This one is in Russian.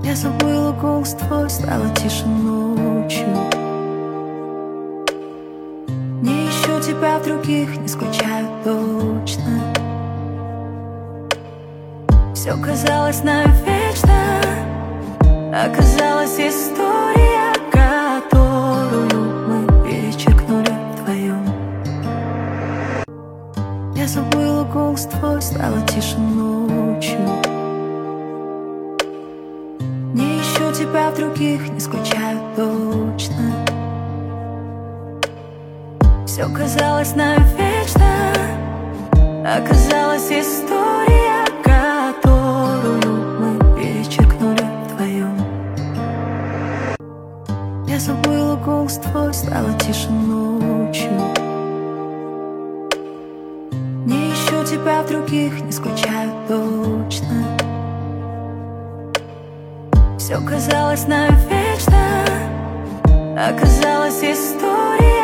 Я забыла голос твой, стало тише ночью. Не ищу тебя в других, не скучаю точно. Все казалось навечно, оказалась история, которую мы перечеркнули вдвоем. Я забыла голос твой, стало тише ночью. Не ищу тебя в других, не скучаю точно. Все казалось навечно, оказалась история, которую мы перечеркнули вдвоем. Я забыла голос твой, стало тише ночью. Не ищу тебя в других, не скучаю точно. Все казалось навечно, оказалась история,